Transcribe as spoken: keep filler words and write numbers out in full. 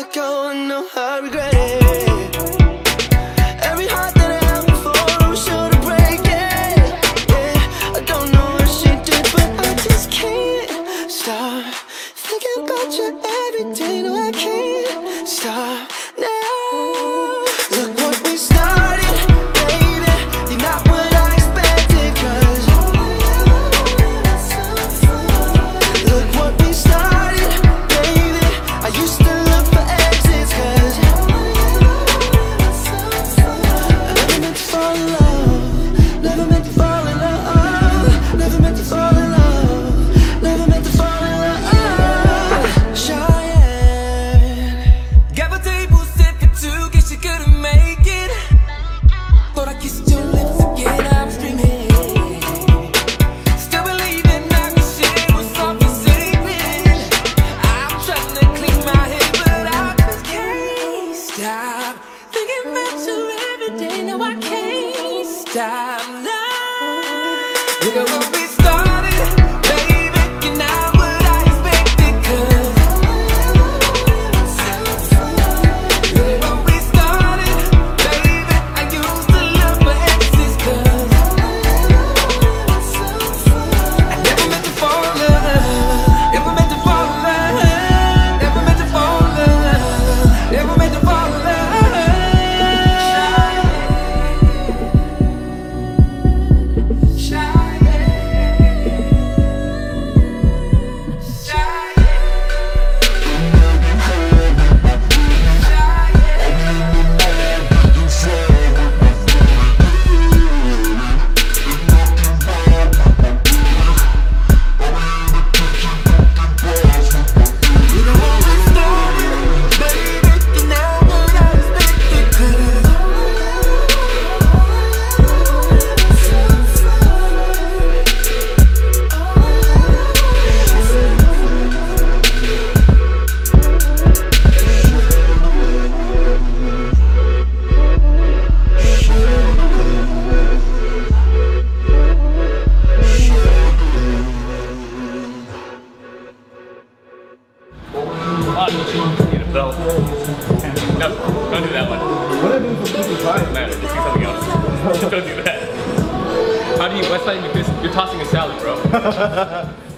let go, I know I regret it. Every heart that I ever fall, I'm sure to break it. Yeah, I don't know what she did, but I just can't stop thinking about you every day. No, I can't stop now. Look what we started, baby. You're not what I expected, cause look what we started, baby. I used to look for exits, cause I never meant to fall in love. Never meant to fall in love. Never meant to fall in love. Never meant to fall in love. Cheyenne Got a table set for two, guess you couldn't make it. Thought I kissed your lips again, I was dreaming. Still believing I could share what's off your sacred. I'm trying to clean my head, but I just can't stop thinking about you every day. No, I can't stop now. Look at what we started, baby. You're not what I expected, cause look at what we started, baby. I used to look for exes, cause I never meant to fall in love. Never meant to fall in love. Never meant to fall in love. Never meant to fall in love. Need a belt. No, don't do that one. What did I do for cookie pie? Man, just do something else. Don't do that. How do you, what's that? You're tossing a salad, bro.